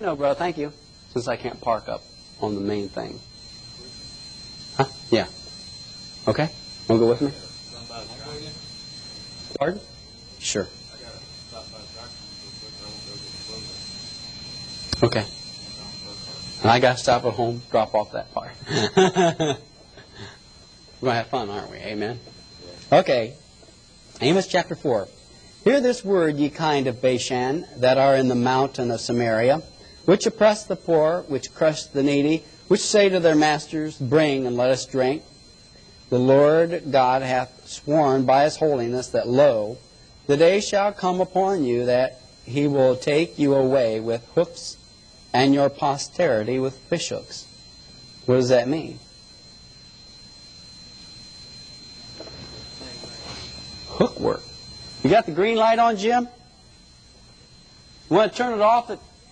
No, bro, thank you. Since I can't park up on the main thing. Huh? Yeah. Okay. Want to go with me? Pardon? Sure. Okay. And I got to stop at home, drop off that part. We're going to have fun, aren't we? Amen? Okay. Amos chapter 4. Hear this word, ye kind of Bashan, that are in the mountain of Samaria, which oppress the poor, which crush the needy, which say to their masters, bring and let us drink. The Lord God hath sworn by his holiness that, lo, the day shall come upon you that he will take you away with hooks, and your posterity with fishhooks. What does that mean? Hook work. You got the green light on, Jim? You want to turn it off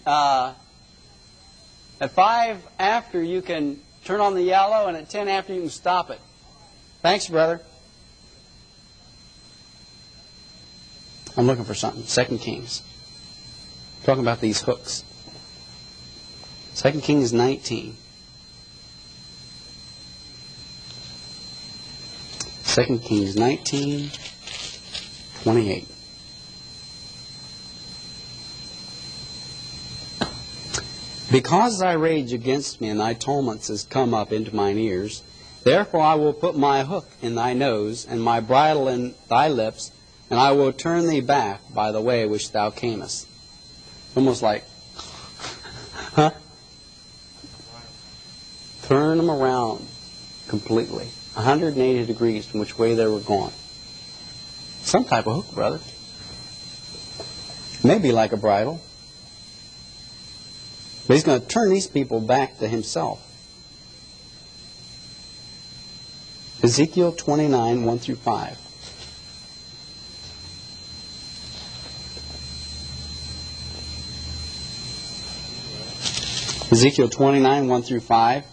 at 5 after you can turn on the yellow, and at 10 after you can stop it. Thanks, brother. I'm looking for something. 2 Kings. Talking about these hooks. 2 Kings 19. 2 Kings 19, 28. Because thy rage against me and thy tumults is come up into mine ears, therefore I will put my hook in thy nose, and my bridle in thy lips, and I will turn thee back by the way which thou camest. Almost like, huh? Turn them around completely, 180 degrees from which way they were going. Some type of hook, brother. Maybe like a bridle. But he's going to turn these people back to himself. Ezekiel 29, 1 through 5. Ezekiel 29, 1 through 5.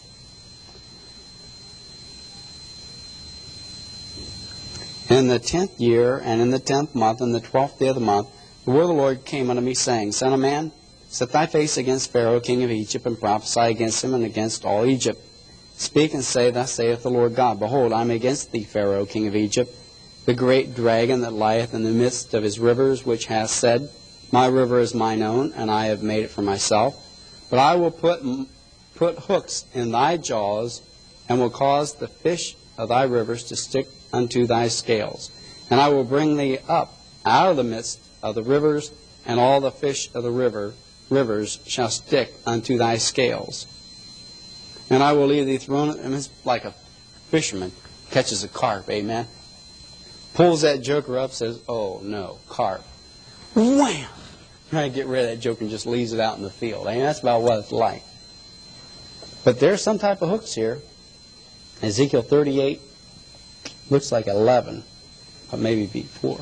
In the 10th year, and in the 10th month, and the 12th day of the month, the word of the Lord came unto me, saying, Son of man, set thy face against Pharaoh, king of Egypt, and prophesy against him and against all Egypt. Speak and say, Thus saith the Lord God, Behold, I am against thee, Pharaoh, king of Egypt, the great dragon that lieth in the midst of his rivers, which hath said, My river is mine own, and I have made it for myself. But I will put hooks in thy jaws, and will cause the fish of thy rivers to stick unto thy scales. And I will bring thee up out of the midst of the rivers, and all the fish of the rivers shall stick unto thy scales. And I will leave thee thrown, and it's like a fisherman catches a carp, amen? Pulls that joker up, says, oh no, carp. Wham! Trying to get rid of that joker and just leaves it out in the field. Amen? That's about what it's like. But there's some type of hooks here. Ezekiel 38 looks like 11, but maybe before.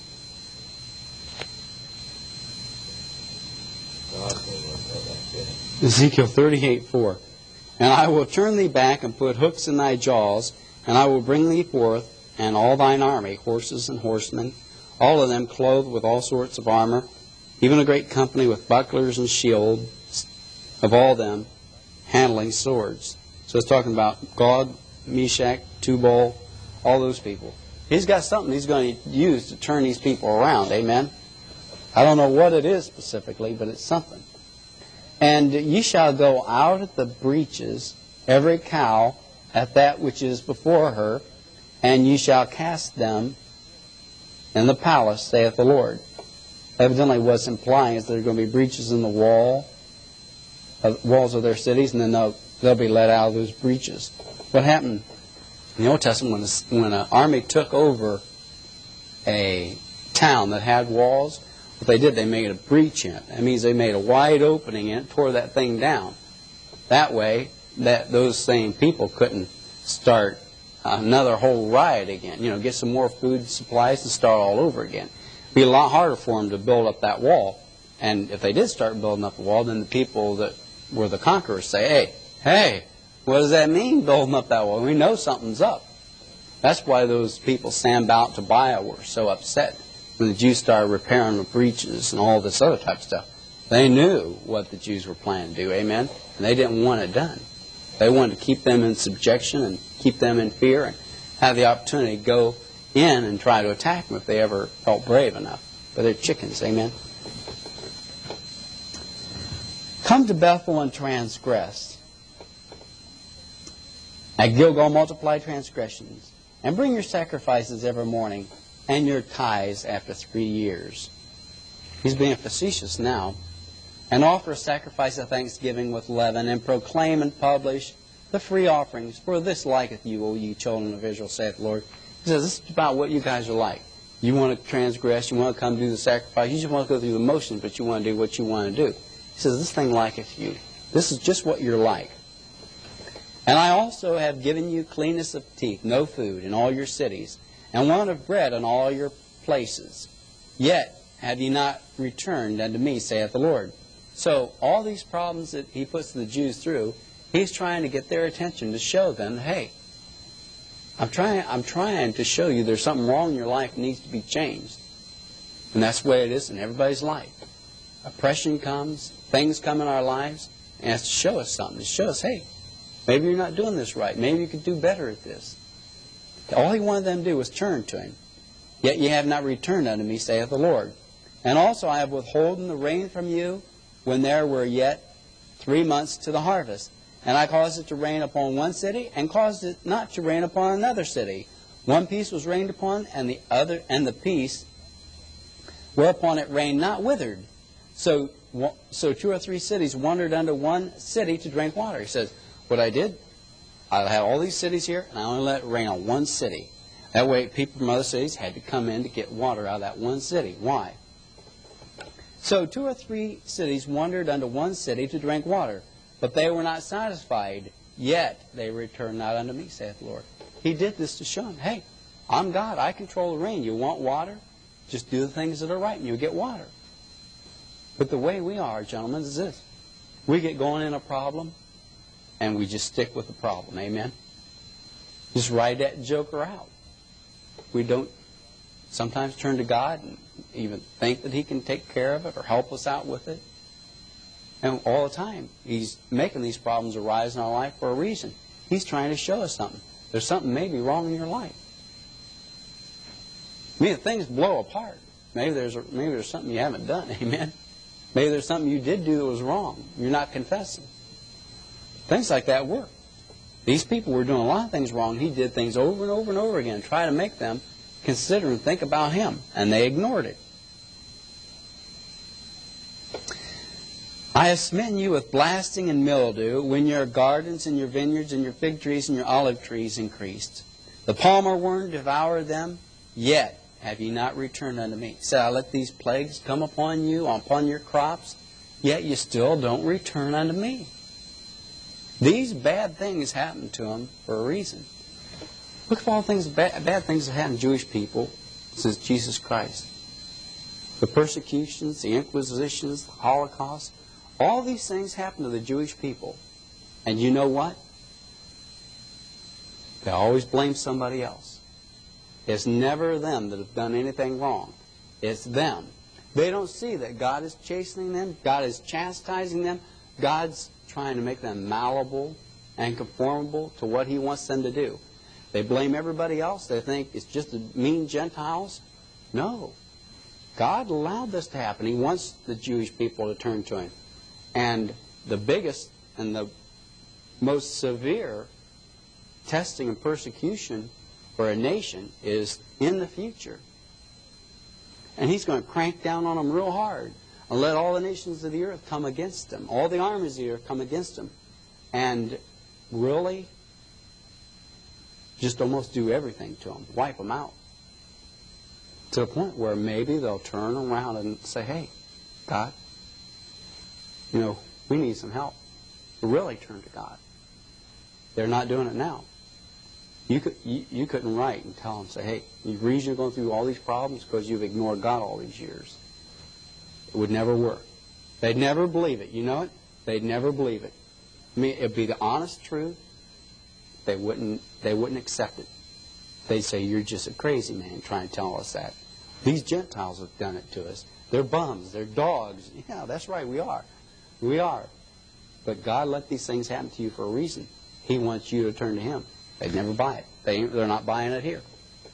Ezekiel 38:4. And I will turn thee back and put hooks in thy jaws, and I will bring thee forth, and all thine army, horses and horsemen, all of them clothed with all sorts of armor, even a great company with bucklers and shields, of all them handling swords. So it's talking about Gog, Meshach, Tubal, all those people. He's got something he's going to use to turn these people around, amen? I don't know what it is specifically, but it's something. And ye shall go out at the breaches, every cow at that which is before her, and ye shall cast them in the palace, saith the Lord. Evidently what's implying is there are going to be breaches in the walls of their cities, and then they'll be let out of those breaches. What happened in the Old Testament when an army took over a town that had walls, what they did, they made a breach in it. That means they made a wide opening in it, tore that thing down. That way, that those same people couldn't start another whole riot again. You know, get some more food supplies and start all over again. It'd be a lot harder for them to build up that wall. And if they did start building up the wall, then the people that were the conquerors say, hey, what does that mean, building up that wall? We know something's up. That's why those people, Sanballat and Tobiah, were so upset when the Jews started repairing the breaches and all this other type of stuff. They knew what the Jews were planning to do, amen? And they didn't want it done. They wanted to keep them in subjection and keep them in fear and have the opportunity to go in and try to attack them if they ever felt brave enough. But they're chickens, amen? Come to Bethel and transgress. At Gilgal multiply transgressions, and bring your sacrifices every morning, and your tithes after 3 years. He's being facetious now. And offer a sacrifice of thanksgiving with leaven, and proclaim and publish the free offerings, for this liketh you, O ye children of Israel, saith the Lord. He says, this is about what you guys are like. You want to transgress, you want to come do the sacrifice, you just want to go through the motions, but you want to do what you want to do. He says, this thing liketh you. This is just what you're like. And I also have given you cleanness of teeth, no food in all your cities, and want of bread in all your places. Yet have ye not returned unto me, saith the Lord. So all these problems that he puts the Jews through, he's trying to get their attention to show them, hey, I'm trying to show you there's something wrong in your life that needs to be changed. And that's the way it is in everybody's life. Oppression comes, things come in our lives, and it has to show us something. To show us, hey, maybe you're not doing this right. Maybe you could do better at this. All he wanted them to do was turn to him. Yet ye have not returned unto me, saith the Lord. And also I have withholden the rain from you, when there were yet 3 months to the harvest. And I caused it to rain upon one city, and caused it not to rain upon another city. One piece was rained upon, and the piece whereupon it rained not withered. So 2 or 3 cities wandered unto one city to drink water. He says, what I did, I had all these cities here, and I only let it rain on one city. That way people from other cities had to come in to get water out of that one city. Why? So 2 or 3 cities wandered unto one city to drink water, but they were not satisfied, yet they returned not unto me, saith the Lord. He did this to show them, hey, I'm God, I control the rain. You want water? Just do the things that are right, and you'll get water. But the way we are, gentlemen, is this. We get going in a problem, and we just stick with the problem, amen? Just ride that joker out. We don't sometimes turn to God and even think that he can take care of it or help us out with it. And all the time, he's making these problems arise in our life for a reason. He's trying to show us something. There's something maybe wrong in your life. Maybe things blow apart. Maybe there's something you haven't done, amen? Maybe there's something you did do that was wrong. You're not confessing. Things like that work. These people were doing a lot of things wrong. He did things over and over and over again, try to make them consider and think about him, and they ignored it. I have smitten you with blasting and mildew when your gardens and your vineyards and your fig trees and your olive trees increased. The palmer worm devoured them, yet have ye not returned unto me. He said, I let these plagues come upon you, upon your crops, yet you still don't return unto me. These bad things happened to them for a reason. Look at all the things, bad things that happened to Jewish people since Jesus Christ. The persecutions, the inquisitions, the Holocaust, all these things happened to the Jewish people. And you know what? They always blame somebody else. It's never them that have done anything wrong. It's them. They don't see that God is chastening them, God is chastising them, God's trying to make them malleable and conformable to what he wants them to do. They blame everybody else. They think it's just the mean Gentiles. No. God allowed this to happen. He wants the Jewish people to turn to him. And the biggest and the most severe testing and persecution for a nation is in the future. And he's going to crank down on them real hard and let all the nations of the earth come against them. All the armies of the earth come against them. And really just almost do everything to them. Wipe them out. To the point where maybe they'll turn around and say, hey, God, you know, we need some help. Really turn to God. They're not doing it now. You couldn't write and tell them, say, hey, the reason you're going through all these problems is because you've ignored God all these years. It would never work. They'd never believe it. You know it? They'd never believe it. I mean, it'd be the honest truth. They wouldn't accept it. They'd say, you're just a crazy man trying to tell us that. These Gentiles have done it to us. They're bums. They're dogs. Yeah, that's right. We are. We are. But God let these things happen to you for a reason. He wants you to turn to Him. They'd never buy it. They're not buying it here.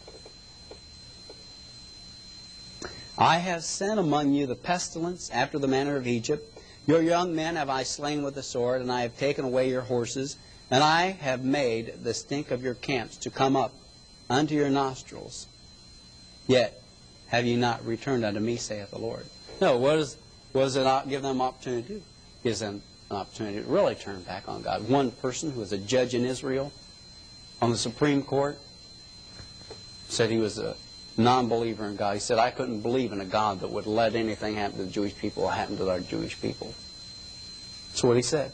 I have sent among you the pestilence after the manner of Egypt. Your young men have I slain with the sword, and I have taken away your horses, and I have made the stink of your camps to come up unto your nostrils. Yet have ye not returned unto me, saith the Lord. No, what does it not give them opportunity to do? It gives them an opportunity to really turn back on God. One person who was a judge in Israel on the Supreme Court said he was a non-believer in God. He said, I couldn't believe in a God that would let anything happen to the Jewish people happen to our Jewish people. That's what he said.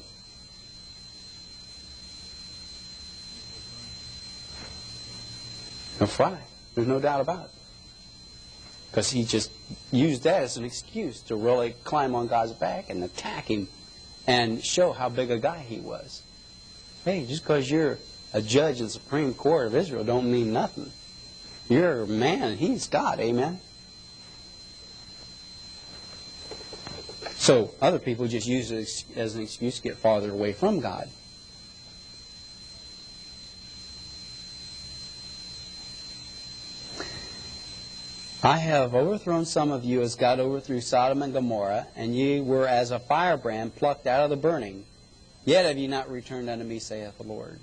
He'll fry. There's no doubt about it. Because he just used that as an excuse to really climb on God's back and attack Him and show how big a guy he was. Hey, just because you're a judge in the Supreme Court of Israel don't mean nothing. You're a man, He's God, amen? So other people just use it as an excuse to get farther away from God. I have overthrown some of you as God overthrew Sodom and Gomorrah, and ye were as a firebrand plucked out of the burning. Yet have ye not returned unto me, saith the Lord.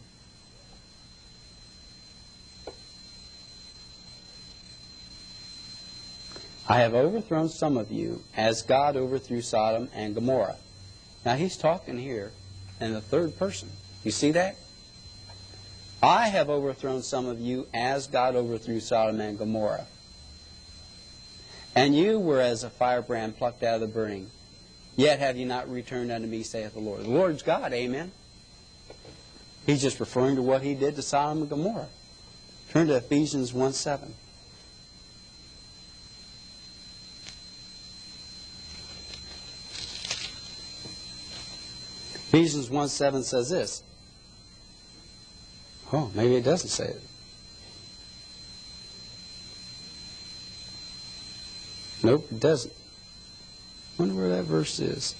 I have overthrown some of you as God overthrew Sodom and Gomorrah. Now he's talking here in the third person. You see that? I have overthrown some of you as God overthrew Sodom and Gomorrah. And you were as a firebrand plucked out of the burning. Yet have ye not returned unto me, saith the Lord. The Lord's God, amen? He's just referring to what He did to Sodom and Gomorrah. Turn to Ephesians 1:7. Ephesians 1:7 says this. Oh, maybe it doesn't say it. Nope, it doesn't. I wonder where that verse is.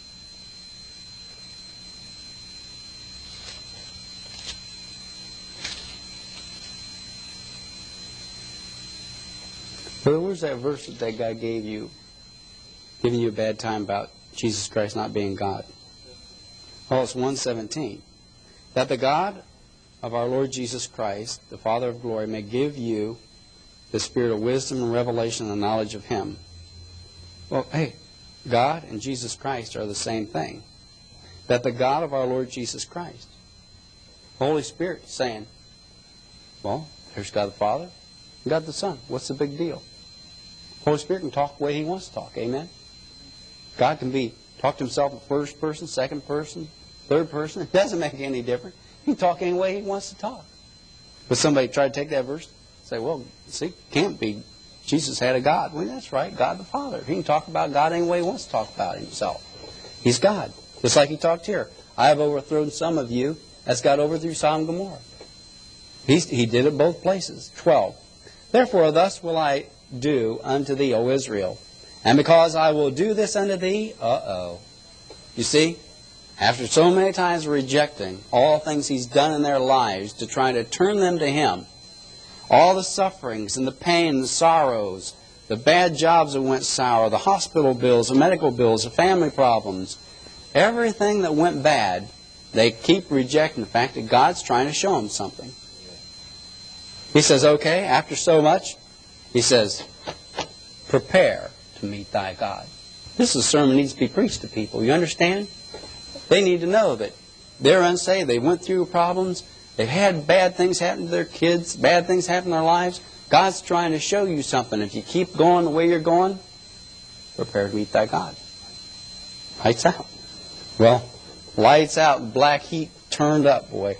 But where's that verse that guy gave you, giving you a bad time about Jesus Christ not being God? Oh, it's 1:17. That the God of our Lord Jesus Christ, the Father of glory, may give you the spirit of wisdom and revelation and the knowledge of Him. Well, hey, God and Jesus Christ are the same thing. That the God of our Lord Jesus Christ, Holy Spirit, saying, well, there's God the Father and God the Son. What's the big deal? Holy Spirit can talk the way He wants to talk. Amen? God can talk to Himself in first person, second person, third person. It doesn't make any difference. He can talk any way He wants to talk. But somebody try to take that verse and say, well, see, can't be. Jesus had a God. Well, that's right, God the Father. He can talk about God any way He wants to talk about Himself. He's God. Just like He talked here. I have overthrown some of you as God overthrew Sodom and Gomorrah. He did it both places. 12. Therefore thus will I do unto thee, O Israel. And because I will do this unto thee, you see, after so many times rejecting all things He's done in their lives to try to turn them to Him, all the sufferings and the pain and the sorrows, the bad jobs that went sour, the hospital bills, the medical bills, the family problems, everything that went bad, they keep rejecting the fact that God's trying to show them something. He says, okay, after so much, He says, prepare to meet thy God. This is a sermon that needs to be preached to people. You understand? They need to know that they're unsaved. They went through problems. They've had bad things happen to their kids, bad things happen in their lives. God's trying to show you something. If you keep going the way you're going, prepare to meet thy God. Lights out. Well, lights out, black heat turned up, boy.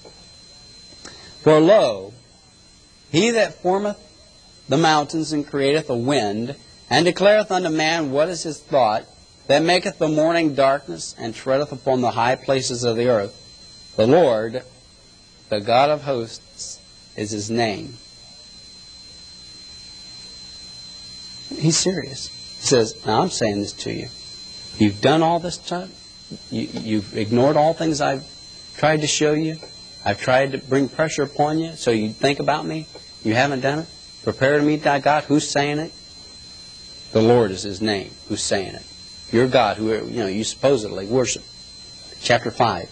For lo, He that formeth the mountains and createth the wind, and declareth unto man what is his thought, that maketh the morning darkness, and treadeth upon the high places of the earth. The Lord, the God of hosts, is His name. He's serious. He says, now I'm saying this to you. You've done all this time. You've ignored all things I've tried to show you. I've tried to bring pressure upon you so you think about me. You haven't done it. Prepare to meet that God. Who's saying it? The Lord is His name. Who's saying it? Your God, who you supposedly worship. Chapter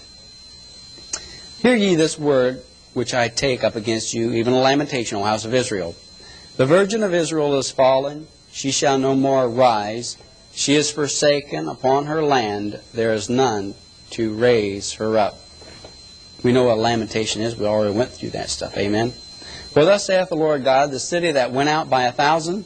5. Hear ye this word which I take up against you, even a lamentation, O house of Israel. The virgin of Israel is fallen. She shall no more rise. She is forsaken. Upon her land there is none to raise her up. We know what a lamentation is. We already went through that stuff. Amen. For thus saith the Lord God, the city that went out by 1,000,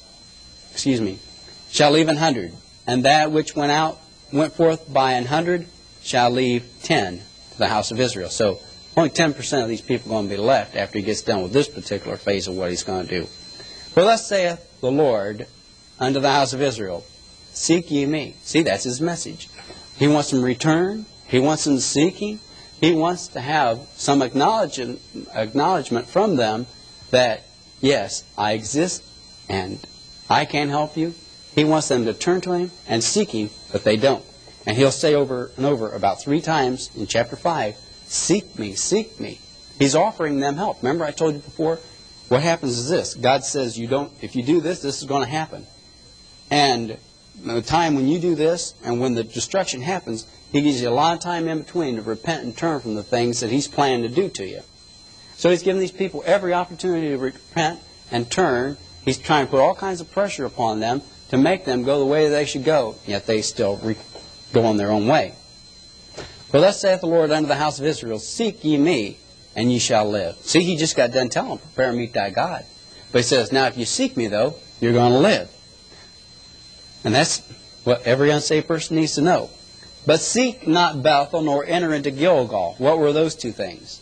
shall leave 100, and that which went forth by 100 shall leave 10 to the house of Israel. So only 10% of these people are going to be left after He gets done with this particular phase of what He's going to do. For thus saith the Lord unto the house of Israel, seek ye me. See, that's His message. He wants them to return. He wants them to seek Him. He wants to have some acknowledgement from them that, yes, I exist and I can help you. He wants them to turn to Him and seek Him, but they don't. And He'll say over and over about 3 times in chapter 5, seek me, seek me. He's offering them help. Remember I told you before, what happens is this. God says, if you do this, this is going to happen. And the time when you do this and when the destruction happens, He gives you a lot of time in between to repent and turn from the things that He's planning to do to you. So He's giving these people every opportunity to repent and turn. He's trying to put all kinds of pressure upon them to make them go the way they should go, yet they still go on their own way. For thus saith the Lord unto the house of Israel, seek ye me, and ye shall live. See, He just got done telling them, prepare and meet thy God. But He says, now if you seek me, though, you're going to live. And that's what every unsaved person needs to know. But seek not Bethel, nor enter into Gilgal. What were those 2 things?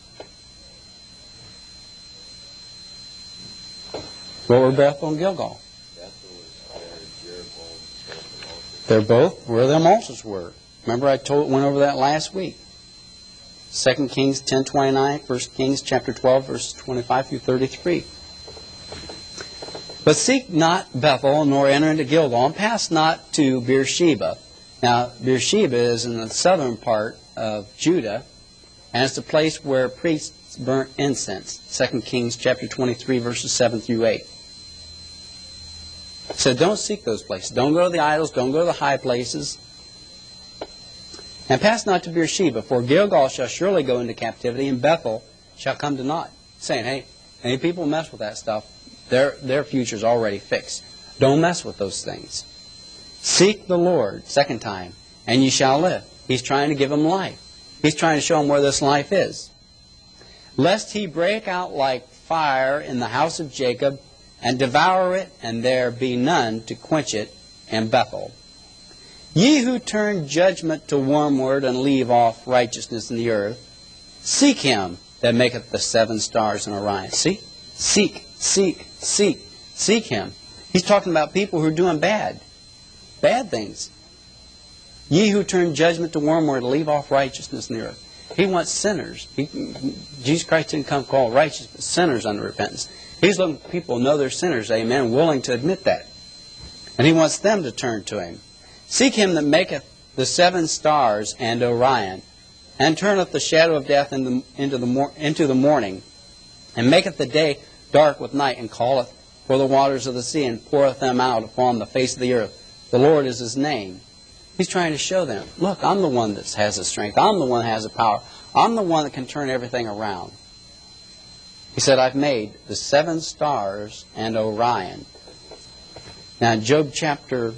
What were Bethel and Gilgal? They're both where the altars were. Remember I went over that last week. 2 Kings 10:29, 1 Kings chapter 12, verses 25 through 33. But seek not Bethel, nor enter into Gilgal, and pass not to Beersheba. Now, Beersheba is in the southern part of Judah, and it's the place where priests burnt incense. 2 Kings chapter 23, verses 7 through 8. So don't seek those places. Don't go to the idols. Don't go to the high places. And pass not to Beersheba, for Gilgal shall surely go into captivity, and Bethel shall come to naught. Saying, hey, any people mess with that stuff, their future's already fixed. Don't mess with those things. Seek the Lord, 2nd time, and ye shall live. He's trying to give them life. He's trying to show them where this life is. Lest He break out like fire in the house of Jacob, and devour it, and there be none to quench it in Bethel. Ye who turn judgment to wormwood, and leave off righteousness in the earth, seek Him that maketh the 7 stars in Orion. See? Seek, seek, seek. Seek Him. He's talking about people who are doing bad things. Ye who turn judgment to wormwood, leave off righteousness in the earth. He wants sinners. Jesus Christ didn't come call righteous, but sinners unto repentance. He's looking for people who know they're sinners, amen, willing to admit that. And He wants them to turn to Him. Seek Him that maketh the 7 stars and Orion, and turneth the shadow of death into the morning, and maketh the day dark with night, and calleth for the waters of the sea, and poureth them out upon the face of the earth. The Lord is His name. He's trying to show them, look, I'm the one that has the strength. I'm the one that has the power. I'm the one that can turn everything around. He said, I've made the 7 stars and Orion. Now, in Job chapter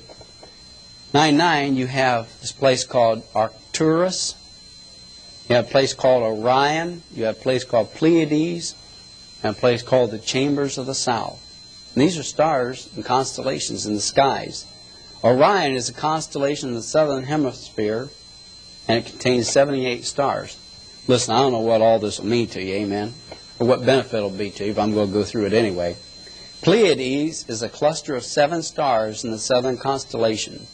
9:9, you have this place called Arcturus. You have a place called Orion. You have a place called Pleiades. And a place called the Chambers of the South. And these are stars and constellations in the skies. Orion is a constellation in the southern hemisphere, and it contains 78 stars. Listen, I don't know what all this will mean to you, amen, or what benefit it will be to you, but I'm going to go through it anyway. Pleiades is a cluster of 7 stars in the southern constellation.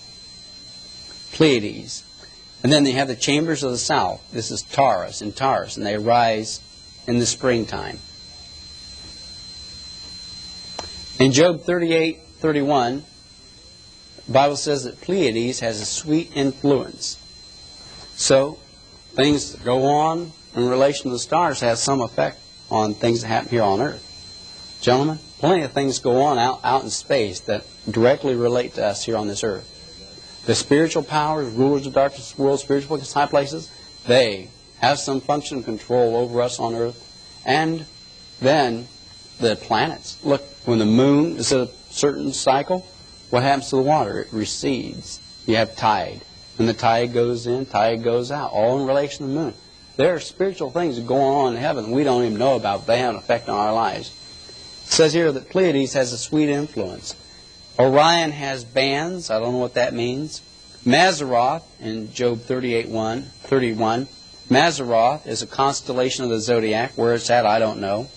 Pleiades. And then they have the Chambers of the South. This is Taurus, and they rise in the springtime. In Job 38, 31, the Bible says that Pleiades has a sweet influence. So, things that go on in relation to the stars have some effect on things that happen here on Earth. Gentlemen, plenty of things go on out in space that directly relate to us here on this Earth. The spiritual powers, rulers of darkness of the world, spiritual high places, they have some function of control over us on Earth. And then the planets. Look, when the moon is at a certain cycle, what happens to the water? It recedes. You have tide. When the tide goes in, tide goes out, all in relation to the moon. There are spiritual things going on in heaven we don't even know about, but they have an effect on our lives. It says here that Pleiades has a sweet influence. Orion has bands. I don't know what that means. Mazzaroth, in Job 31, Mazzaroth is a constellation of the zodiac. Where it's at, I don't know.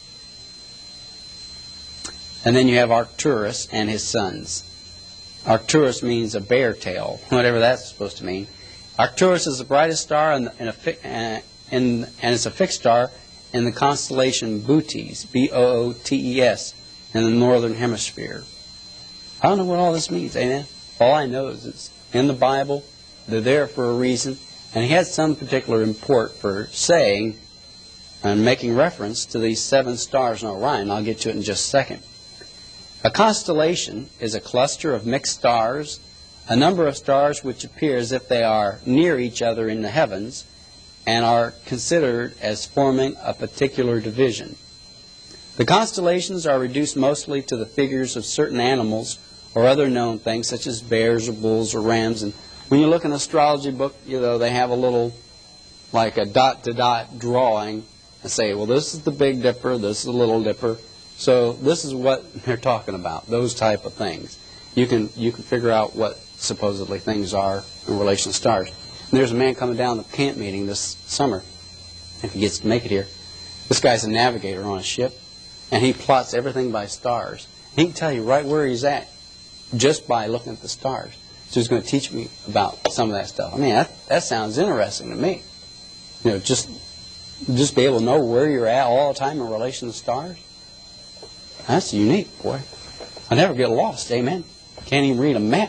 And then you have Arcturus and his sons. Arcturus means a bear tail, whatever that's supposed to mean. Arcturus is the brightest star and it's a fixed star in the constellation Bootes, B-O-O-T-E-S, in the northern hemisphere. I don't know what all this means, amen? All I know is it's in the Bible, they're there for a reason, and he has some particular import for saying and making reference to these 7 stars in Orion. I'll get to it in just a second. A constellation is a cluster of mixed stars, a number of stars which appear as if they are near each other in the heavens and are considered as forming a particular division. The constellations are reduced mostly to the figures of certain animals or other known things such as bears or bulls or rams. And when you look in an astrology book, they have a little, like a dot-to-dot drawing and say, well, this is the Big Dipper, this is the Little Dipper. So this is what they're talking about, those type of things. You can figure out what supposedly things are in relation to stars. And there's a man coming down to the camp meeting this summer, if he gets to make it here. This guy's a navigator on a ship, and he plots everything by stars. He can tell you right where he's at just by looking at the stars. So he's going to teach me about some of that stuff. I mean, that sounds interesting to me. Just be able to know where you're at all the time in relation to stars. That's unique, boy. I never get lost, amen. Can't even read a map.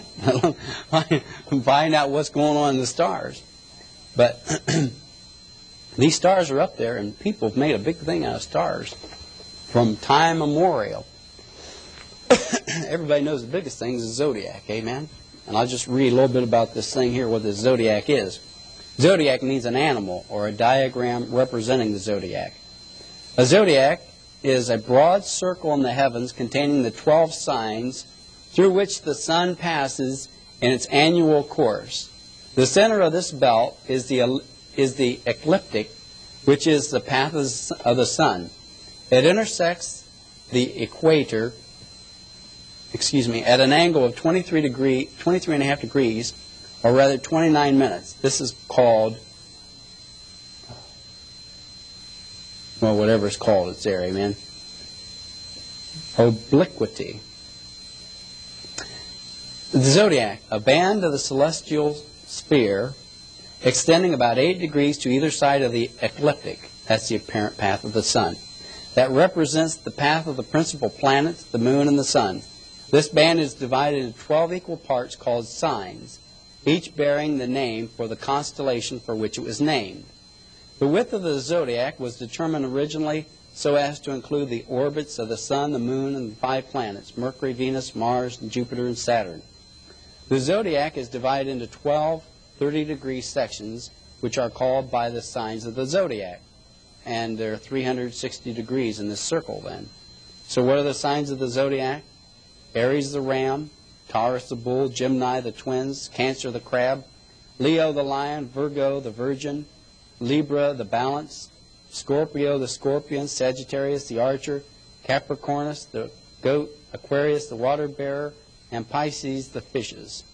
Find out what's going on in the stars. But these stars are up there, and people have made a big thing out of stars from time immemorial. Everybody knows the biggest thing is the zodiac, amen. And I'll just read a little bit about this thing here, what the zodiac is. Zodiac means an animal or a diagram representing the zodiac. A zodiac is a broad circle in the heavens containing the 12 signs through which the sun passes in its annual course. The center of this belt is the ecliptic, which is the path of the sun. It intersects the equator, at an angle of 23.5 degrees, or rather 29 minutes. This is called, well, whatever it's called, it's there, amen. Obliquity. The zodiac, a band of the celestial sphere extending about 8 degrees to either side of the ecliptic. That's the apparent path of the sun. That represents the path of the principal planets, the moon and the sun. This band is divided into 12 equal parts called signs, each bearing the name for the constellation for which it was named. The width of the zodiac was determined originally so as to include the orbits of the sun, the moon, and the 5 planets, Mercury, Venus, Mars, Jupiter, and Saturn. The zodiac is divided into 12 30-degree sections, which are called by the signs of the zodiac. And there are 360 degrees in this circle then. So what are the signs of the zodiac? Aries the ram, Taurus the bull, Gemini the twins, Cancer the crab, Leo the lion, Virgo the virgin, Libra the balance, Scorpio the scorpion, Sagittarius the archer, Capricornus the goat, Aquarius the water bearer, and Pisces the fishes.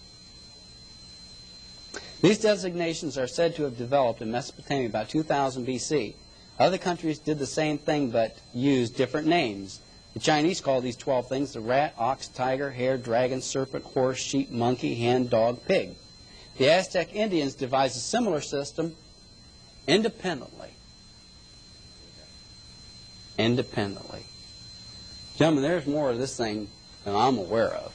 These designations are said to have developed in Mesopotamia about 2000 BC. Other countries did the same thing but used different names. The Chinese call these 12 things the rat, ox, tiger, hare, dragon, serpent, horse, sheep, monkey, hen, dog, pig. The Aztec Indians devised a similar system independently. Gentlemen, there's more of this thing that I'm aware of.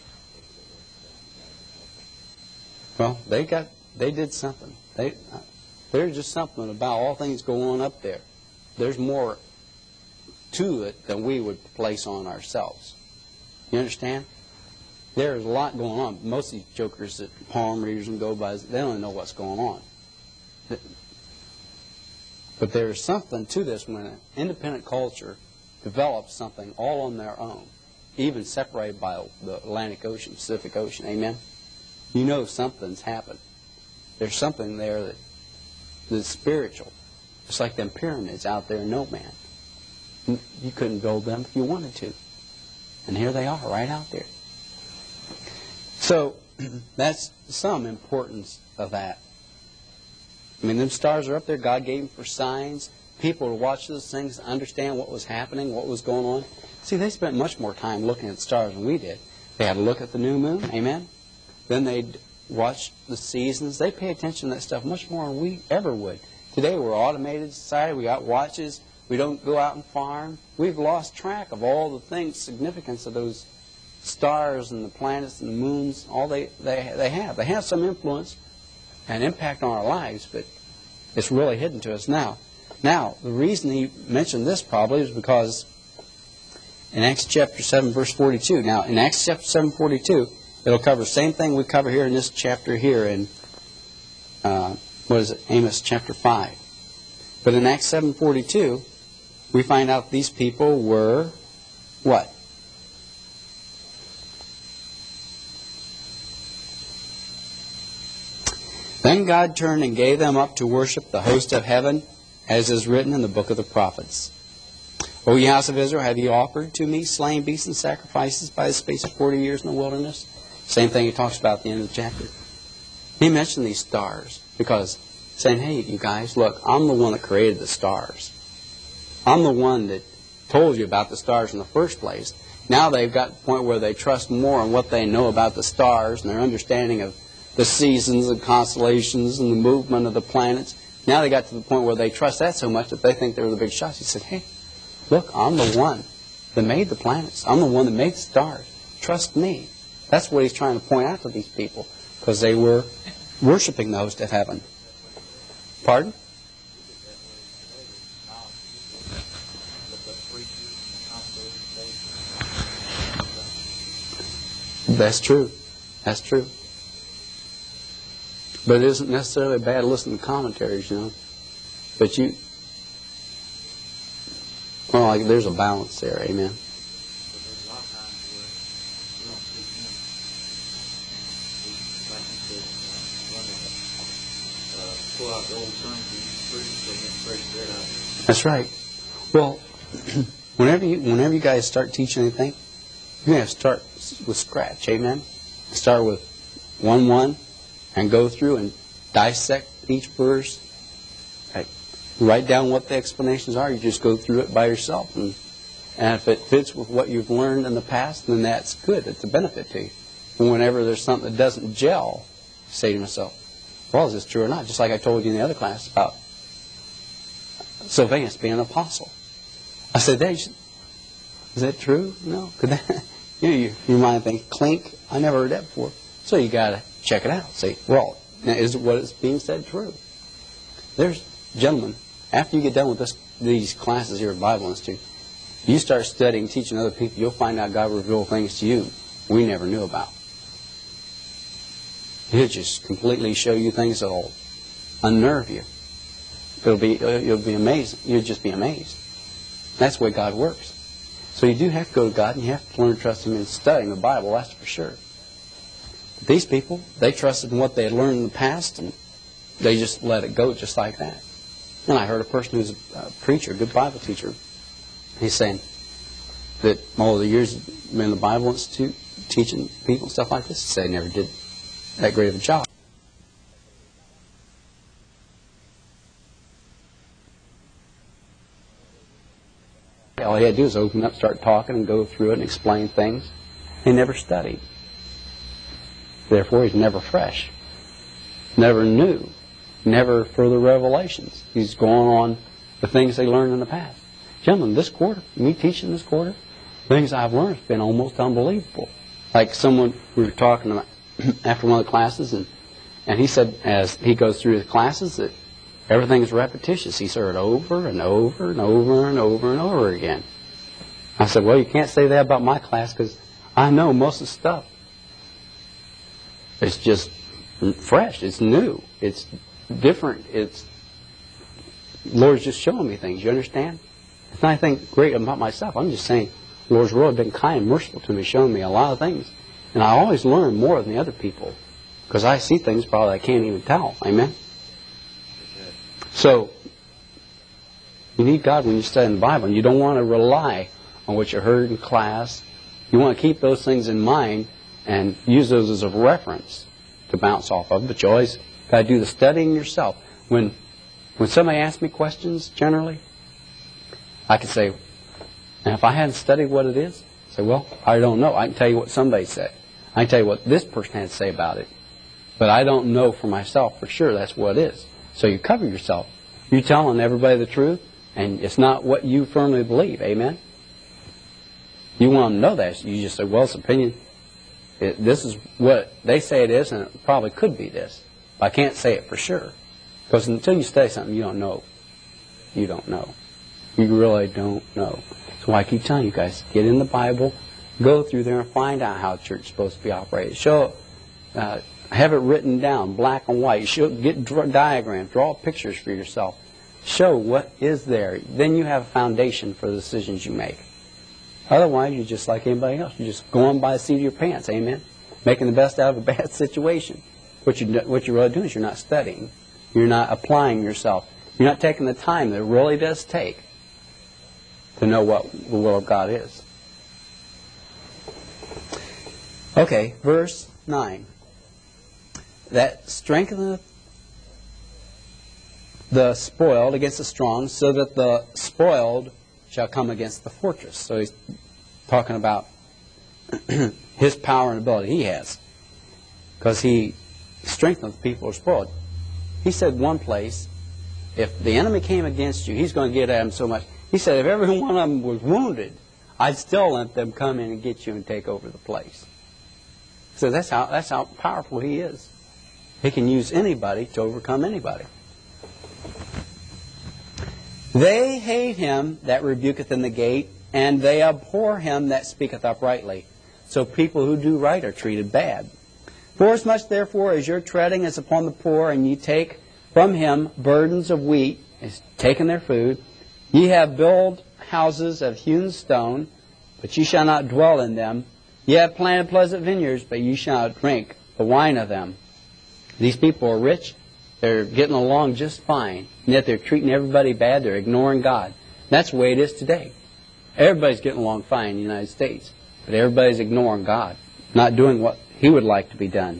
Well, they did something. There's just something about all things going on up there. There's more to it than we would place on ourselves. You understand? There's a lot going on. Most of these jokers that palm readers and go-bys, they don't know what's going on. But there's something to this when an independent culture develops something all on their own, even separated by the Atlantic Ocean, Pacific Ocean. Amen? You know something's happened. There's something there that's spiritual. It's like them pyramids out there in no man. You couldn't build them if you wanted to. And here they are, right out there. So, that's some importance of that. I mean, them stars are up there. God gave them for signs. People would watch those things, understand what was happening, what was going on. See, they spent much more time looking at the stars than we did. They had to look at the new moon. Amen? Then they'd watch the seasons. They pay attention to that stuff much more than we ever would. Today, we're an automated society. We got watches. We don't go out and farm. We've lost track of all the things, significance of those stars and the planets and the moons. All they have. They have some influence and impact on our lives, but it's really hidden to us now. Now, the reason he mentioned this probably is because in Acts chapter 7, verse 42. Now, in Acts chapter 7, 42, it'll cover the same thing we cover here in this chapter here in, Amos chapter 5. But in Acts 7:42, we find out these people were what? Then God turned and gave them up to worship the host of heaven, as is written in the book of the prophets. O ye house of Israel, have ye offered to me slain beasts and sacrifices by the space of 40 years in the wilderness? Same thing he talks about at the end of the chapter. He mentioned these stars because saying, hey, you guys, look, I'm the one that created the stars. I'm the one that told you about the stars in the first place. Now they've got to the point where they trust more on what they know about the stars and their understanding of the seasons and constellations and the movement of the planets. Now they got to the point where they trust that so much that they think they're the big shots. He said, hey, look, I'm the one that made the planets. I'm the one that made the stars. Trust me. That's what he's trying to point out to these people because they were worshiping the host of heaven. Pardon? That's true. That's true. But it isn't necessarily bad to listen to commentaries, you know. But there's a balance there, amen. That's right. Well, whenever you guys start teaching anything, you're going to start with scratch, amen? Start with 1:1 and go through and dissect each verse. Write down what the explanations are. You just go through it by yourself. And if it fits with what you've learned in the past, then that's good. It's a benefit to you. And whenever there's something that doesn't gel, say to myself, well, is this true or not? Just like I told you in the other class about Sylvanus being an apostle. I said, is that true? No. Could that, your mind think, clink, I never heard that before. So you got to check it out. Say, well, now is what is being said true? Gentlemen, after you get done with these classes here at Bible Institute, you start studying, teaching other people, you'll find out God will reveal things to you we never knew about. He'll just completely show you things that will unnerve you. You'll be amazed. You'll just be amazed. That's the way God works. So you do have to go to God and you have to learn to trust Him in studying the Bible, that's for sure. But these people, they trusted in what they had learned in the past and they just let it go just like that. And I heard a person who's a preacher, a good Bible teacher, he's saying that all the years he's been in the Bible Institute teaching people and stuff like this, he said he never did that great of a job. All he had to do was open up, start talking, and go through it and explain things. He never studied. Therefore, he's never fresh, never new, never further revelations. He's going on the things they learned in the past. Gentlemen, this quarter, me teaching this quarter, things I've learned have been almost unbelievable. Like someone, we were talking about after one of the classes, and he said as he goes through his classes that everything is repetitious. He's heard over and over and over and over and over again. I said, well, you can't say that about my class because I know most of the stuff. It's just fresh. It's new. It's different. It's the Lord's just showing me things. You understand? It's not anything great about myself. I'm just saying the Lord's really been kind and merciful to me, showing me a lot of things. And I always learn more than the other people because I see things probably I can't even tell. Amen? So, you need God when you study the Bible. And you don't want to rely on what you heard in class. You want to keep those things in mind and use those as a reference to bounce off of. But you always got to do the studying yourself. When somebody asks me questions, generally, I can say, and if I hadn't studied what it is, I say, well, I don't know. I can tell you what somebody said. I can tell you what this person had to say about it. But I don't know for myself for sure that's what it is. So you cover yourself. You're telling everybody the truth, and it's not what you firmly believe. Amen? You want them to know that. You just say, well, it's opinion. This is what they say it is, and it probably could be this. But I can't say it for sure. Because until you study something, you don't know. You don't know. You really don't know. That's why I keep telling you guys, get in the Bible, go through there and find out how the church is supposed to be operated. Have it written down, black and white. Get diagrams, draw pictures for yourself. Show what is there. Then you have a foundation for the decisions you make. Otherwise, you're just like anybody else. You're just going by the seat of your pants, amen? Making the best out of a bad situation. What you're really doing is you're not studying. You're not applying yourself. You're not taking the time that it really does take to know what the will of God is. Okay, verse 9. That strengtheneth the spoiled against the strong, so that the spoiled shall come against the fortress. So he's talking about his power and ability he has. Because he strengtheneth the people who are spoiled. He said one place, if the enemy came against you, he's going to get at him so much. He said, if every one of them was wounded, I'd still let them come in and get you and take over the place. So that's how powerful he is. He can use anybody to overcome anybody. They hate him that rebuketh in the gate, and they abhor him that speaketh uprightly. So people who do right are treated bad. Forasmuch therefore as your treading is upon the poor, and ye take from him burdens of wheat, is taking their food, ye have built houses of hewn stone, but ye shall not dwell in them. Ye have planted pleasant vineyards, but ye shall not drink the wine of them. These people are rich. They're getting along just fine. And yet they're treating everybody bad. They're ignoring God. That's the way it is today. Everybody's getting along fine in the United States. But everybody's ignoring God. Not doing what He would like to be done.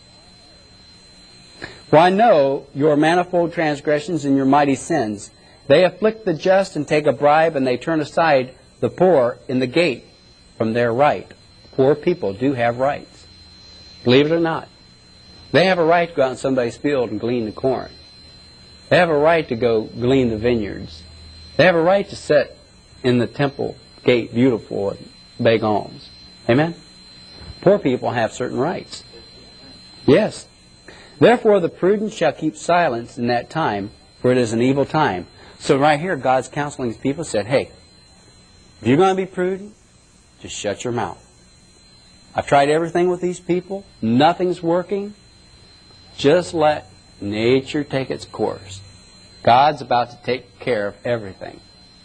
For I know your manifold transgressions and your mighty sins. They afflict the just and take a bribe, and they turn aside the poor in the gate from their right. Poor people do have rights. Believe it or not. They have a right to go out in somebody's field and glean the corn. They have a right to go glean the vineyards. They have a right to sit in the temple gate beautiful and beg alms. Amen? Poor people have certain rights. Yes. Therefore the prudent shall keep silence in that time, for it is an evil time. So right here, God's counseling His people, said, hey, if you're going to be prudent, just shut your mouth. I've tried everything with these people. Nothing's working. Just let nature take its course. God's about to take care of everything.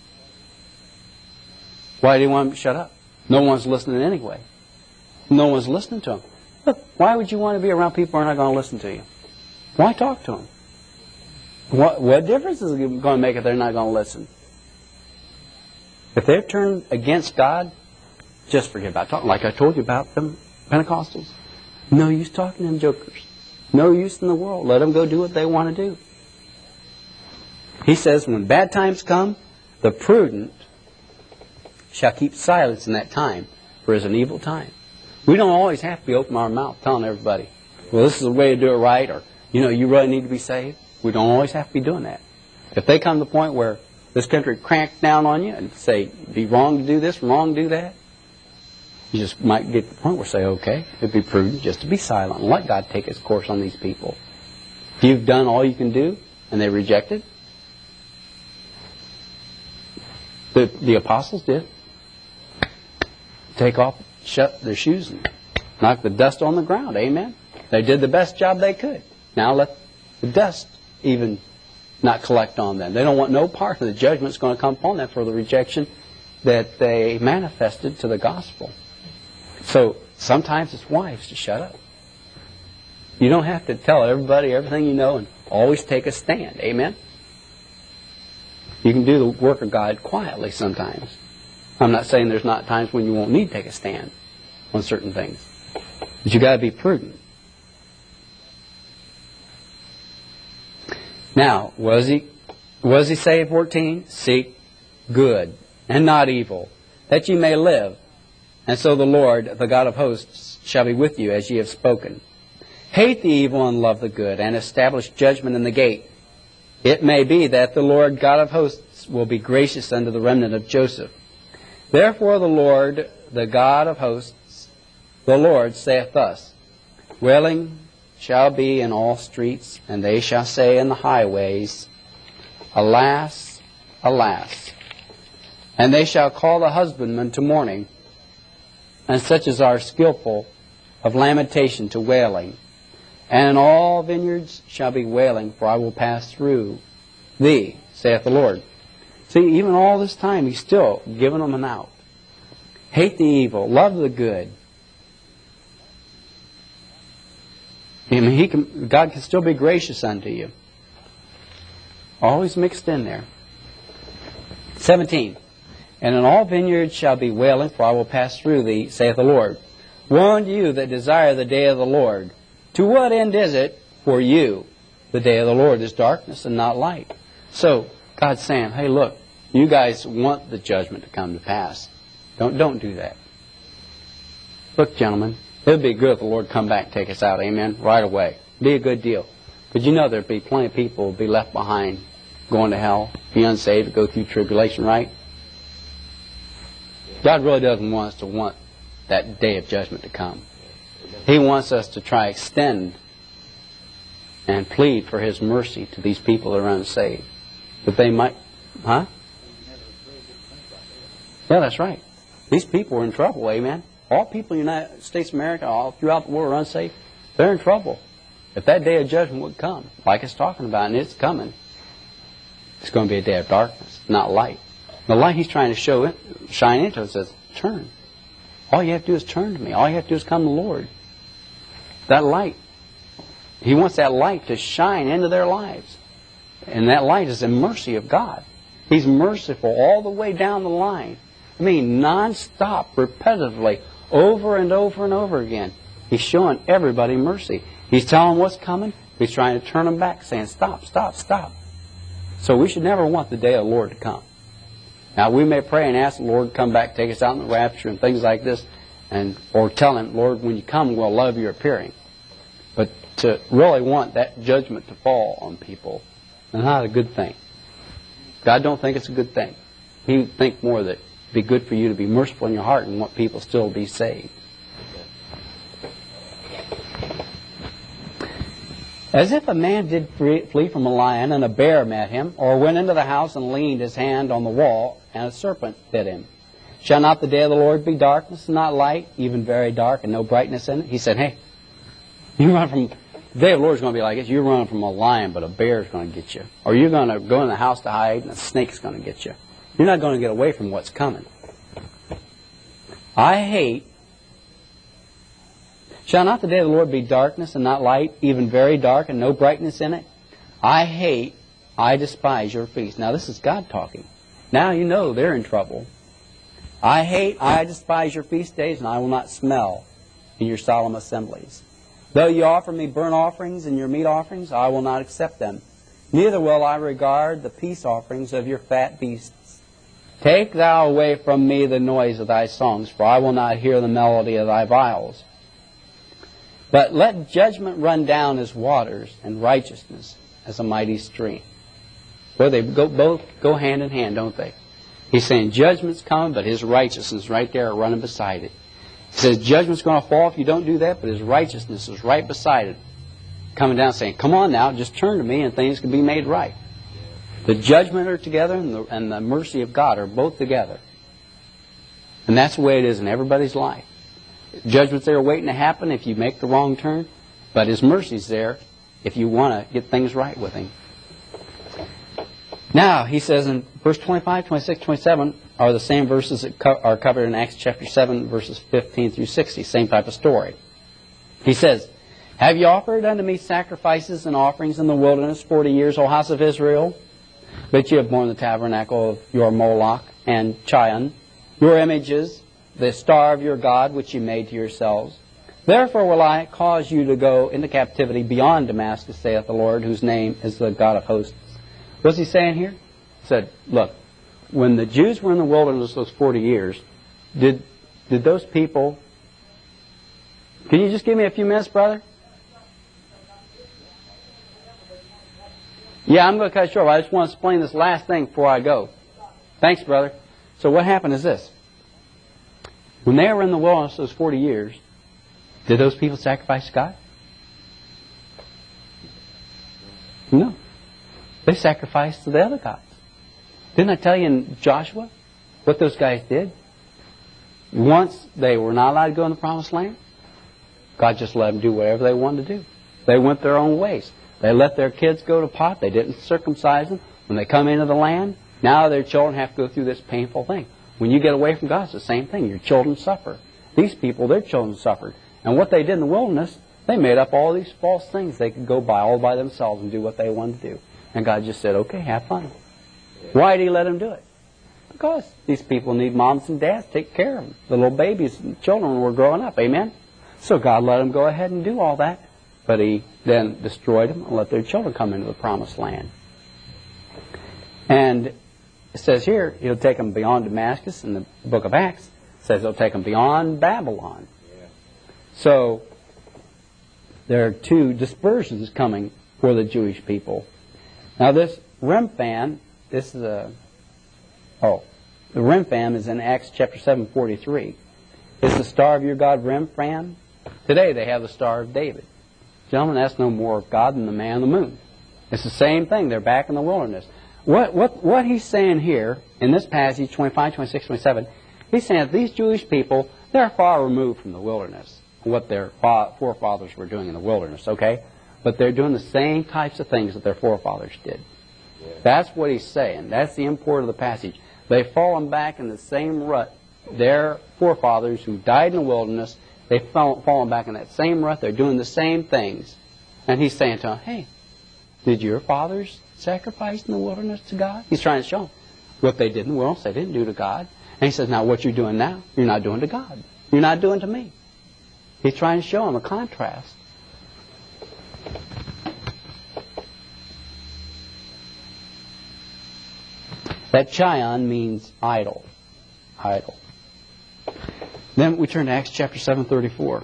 Why do you want them to shut up? No one's listening anyway. No one's listening to them. Look, why would you want to be around people who are not going to listen to you? Why talk to them? What difference is it going to make if they're not going to listen? If they're turned against God, just forget about talking. Like I told you about them Pentecostals. No use talking to them jokers. No use in the world. Let them go do what they want to do. He says, when bad times come, the prudent shall keep silence in that time, for it is an evil time. We don't always have to be open our mouth telling everybody, well, this is the way to do it right, or, you really need to be saved. We don't always have to be doing that. If they come to the point where this country cranks down on you and say, be wrong to do this, wrong to do that, You just might get to the point where say, okay, it'd be prudent just to be silent and let God take His course on these people. If you've done all you can do and they reject it, the apostles did. Take off, shut their shoes and knock the dust on the ground. Amen? They did the best job they could. Now let the dust even not collect on them. They don't want no part of the judgment that's going to come upon them for the rejection that they manifested to the gospel. So sometimes it's wise to shut up. You don't have to tell everybody everything you know and always take a stand. Amen? You can do the work of God quietly sometimes. I'm not saying there's not times when you won't need to take a stand on certain things. But you got to be prudent. Now, what does he say in 14? Seek good and not evil, that ye may live. And so the Lord, the God of hosts, shall be with you as ye have spoken. Hate the evil and love the good, and establish judgment in the gate. It may be that the Lord God of hosts will be gracious unto the remnant of Joseph. Therefore the Lord, the God of hosts, the Lord saith thus, Wailing shall be in all streets, and they shall say in the highways, Alas, alas. And they shall call the husbandman to mourning, and such as are skillful of lamentation to wailing. And in all vineyards shall be wailing, for I will pass through thee, saith the Lord. See, even all this time, he's still giving them an out. Hate the evil, love the good. I mean, God can still be gracious unto you. Always mixed in there. 17. And in all vineyards shall be wailing, for I will pass through thee, saith the Lord. Woe unto you that desire the day of the Lord. To what end is it for you? The day of the Lord is darkness and not light. So, God's saying, hey, look, you guys want the judgment to come to pass. Don't do that. Look, gentlemen, it would be good if the Lord come back and take us out, amen, right away. Be a good deal. But you know there'd be plenty of people who would be left behind, going to hell, be unsaved, go through tribulation, right? God really doesn't want us to want that day of judgment to come. He wants us to try extend and plead for His mercy to these people that are unsaved. That they might, huh? Yeah, that's right. These people are in trouble, amen? All people in the United States of America, all throughout the world are unsafe. They're in trouble. If that day of judgment would come, like it's talking about, and it's coming, it's going to be a day of darkness, not light. The light He's trying to shine into us says, turn. All you have to do is turn to me. All you have to do is come to the Lord. That light, He wants that light to shine into their lives. And that light is the mercy of God. He's merciful all the way down the line. I mean, non-stop, repetitively, over and over and over again. He's showing everybody mercy. He's telling them what's coming. He's trying to turn them back, saying, stop, stop, stop. So we should never want the day of the Lord to come. Now, we may pray and ask the Lord to come back, take us out in the rapture and things like this, or tell Him, Lord, when you come, we'll love your appearing. But to really want that judgment to fall on people is not a good thing. God don't think it's a good thing. He would think more that it'd be good for you to be merciful in your heart and want people still to be saved. As if a man did flee from a lion, and a bear met him, or went into the house and leaned his hand on the wall, and a serpent bit him. Shall not the day of the Lord be darkness, and not light, even very dark, and no brightness in it? He said, hey, you run from... The day of the Lord is going to be like this. You're running from a lion, but a bear is going to get you. Or you're going to go in the house to hide, and a snake's going to get you. You're not going to get away from what's coming. I hate... Shall not the day of the Lord be darkness and not light, even very dark, and no brightness in it? I hate, I despise your feast. Now this is God talking. Now you know they're in trouble. I hate, I despise your feast days, and I will not smell in your solemn assemblies. Though you offer me burnt offerings and your meat offerings, I will not accept them. Neither will I regard the peace offerings of your fat beasts. Take thou away from me the noise of thy songs, for I will not hear the melody of thy viols. But let judgment run down as waters, and righteousness as a mighty stream. Well, they both go hand in hand, don't they? He's saying judgment's coming, but His righteousness right there running beside it. He says judgment's going to fall if you don't do that, but his righteousness is right beside it, coming down saying, come on now, just turn to me and things can be made right. The judgment are together and the mercy of God are both together. And that's the way it is in everybody's life. Judgment's there waiting to happen if you make the wrong turn, but his mercy's there if you want to get things right with him. Now, he says in verse 25, 26, 27 are the same verses that are covered in Acts chapter 7, verses 15 through 60. Same type of story. He says, have you offered unto me sacrifices and offerings in the wilderness 40 years, O house of Israel? But you have borne the tabernacle of your Moloch and Chion, your images, the star of your God, which you made to yourselves. Therefore will I cause you to go into captivity beyond Damascus, saith the Lord, whose name is the God of hosts. What's he saying here? He said, look, when the Jews were in the wilderness those 40 years, did those people... Can you just give me a few minutes, brother? Yeah, I'm going to cut it short. I just want to explain this last thing before I go. Thanks, brother. So what happened is this. When they were in the wilderness those 40 years, did those people sacrifice to God? No. They sacrificed to the other gods. Didn't I tell you in Joshua what those guys did? Once they were not allowed to go in the promised land, God just let them do whatever they wanted to do. They went their own ways. They let their kids go to pot. They didn't circumcise them. When they come into the land, now their children have to go through this painful thing. When you get away from God, it's the same thing. Your children suffer. These people, their children suffered. And what they did in the wilderness, they made up all these false things they could go by all by themselves and do what they wanted to do. And God just said, okay, have fun. Why did he let them do it? Because these people need moms and dads to take care of them. The little babies and children were growing up. Amen? So God let them go ahead and do all that. But he then destroyed them and let their children come into the promised land. And it says here, he'll take them beyond Damascus. In the book of Acts, it says he'll take them beyond Babylon. Yeah. So there are two dispersions coming for the Jewish people. Now this Remphan, this is the Remphan is in Acts chapter 7:43. It's the star of your God Remphan. Today they have the Star of David. Gentlemen, that's no more of God than the man on the moon. It's the same thing. They're back in the wilderness. What he's saying here in this passage, 25, 26, 27, he's saying that these Jewish people, they're far removed from the wilderness, what their forefathers were doing in the wilderness, okay? But they're doing the same types of things that their forefathers did. Yeah. That's what he's saying. That's the import of the passage. They've fallen back in the same rut. Their forefathers who died in the wilderness, they've fallen back in that same rut. They're doing the same things. And he's saying to them, hey, did your fathers sacrifice in the wilderness to God? He's trying to show them what they did in the wilderness, they didn't do to God. And he says, now what you're doing now, you're not doing to God. You're not doing to me. He's trying to show them a contrast. That Chion means idol. Idol. Then we turn to Acts chapter 7:34.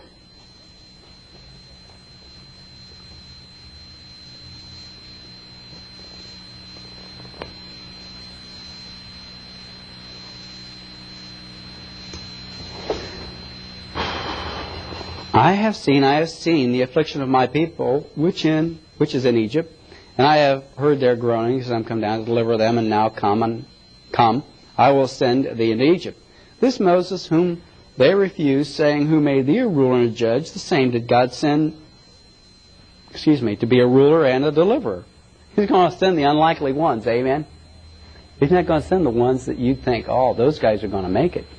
I have seen the affliction of my people, which is in Egypt, and I have heard their groanings, and I'm come down to deliver them, and now come, I will send thee into Egypt. This Moses, whom they refused, saying, who made thee a ruler and a judge, the same did God send, to be a ruler and a deliverer. He's going to send the unlikely ones, amen? He's not going to send the ones that you think, oh, those guys are going to make it.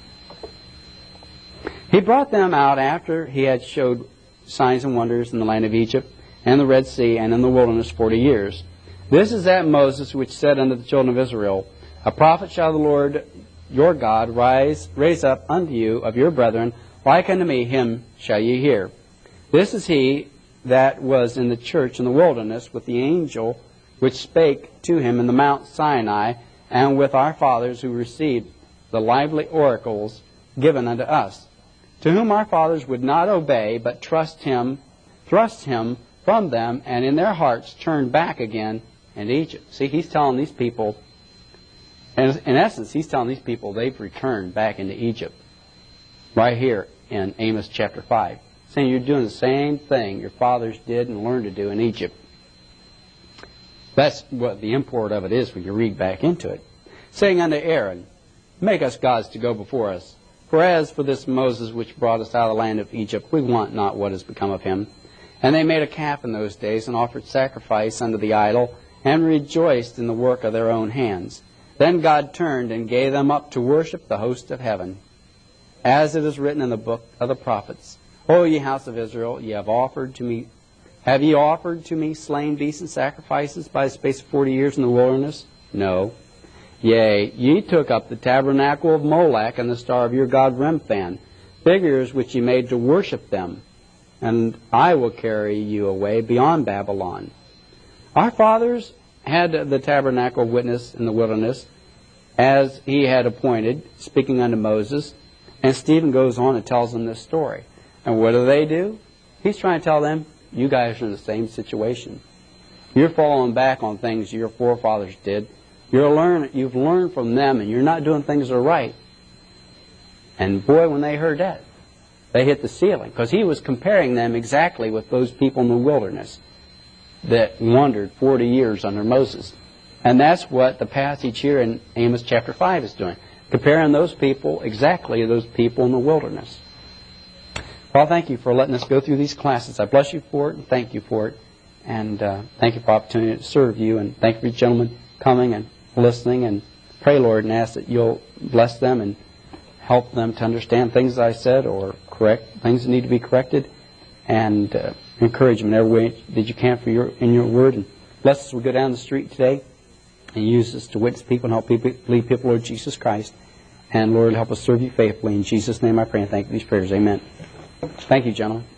He brought them out after he had showed signs and wonders in the land of Egypt and the Red Sea and in the wilderness 40 years. This is that Moses which said unto the children of Israel, a prophet shall the Lord your God raise up unto you of your brethren, like unto me, him shall ye hear. This is he that was in the church in the wilderness with the angel which spake to him in the Mount Sinai, and with our fathers who received the lively oracles given unto us, to whom our fathers would not obey, but thrust him from them, and in their hearts turned back again into Egypt. See, he's telling these people, and in essence, he's telling these people they've returned back into Egypt. right here in Amos chapter 5, saying you're doing the same thing your fathers did and learned to do in Egypt. That's what the import of it is when you read back into it. Saying unto Aaron, make us gods to go before us. For as for this Moses which brought us out of the land of Egypt, we want not what has become of him. And they made a calf in those days, and offered sacrifice unto the idol, and rejoiced in the work of their own hands. Then God turned and gave them up to worship the host of heaven. As it is written in the book of the prophets, O ye house of Israel, have ye offered to me slain beasts and sacrifices by the space of 40 years in the wilderness? No. Yea, ye took up the tabernacle of Moloch and the star of your god Remphan, figures which ye made to worship them, and I will carry you away beyond Babylon. Our fathers had the tabernacle of witness in the wilderness, as he had appointed, speaking unto Moses, and Stephen goes on and tells them this story. And what do? He's trying to tell them, you guys are in the same situation. You're falling back on things your forefathers did. You've learned from them, and you're not doing things that are right. And boy, when they heard that, they hit the ceiling, because he was comparing them exactly with those people in the wilderness that wandered 40 years under Moses. And that's what the passage here in Amos chapter 5 is doing, comparing those people exactly to those people in the wilderness. Well, thank you for letting us go through these classes. I bless you for it and thank you for it. And thank you for the opportunity to serve you. And thank you for you gentlemen coming and listening. And pray, Lord, and ask that you'll bless them and help them to understand things that I said or correct things that need to be corrected. And encourage them in every way that you can in your word. And bless us as we go down the street today and use us to witness people and help people lead people, Lord Jesus Christ. And Lord, help us serve you faithfully. In Jesus' name I pray and thank you for these prayers. Amen. Thank you, gentlemen.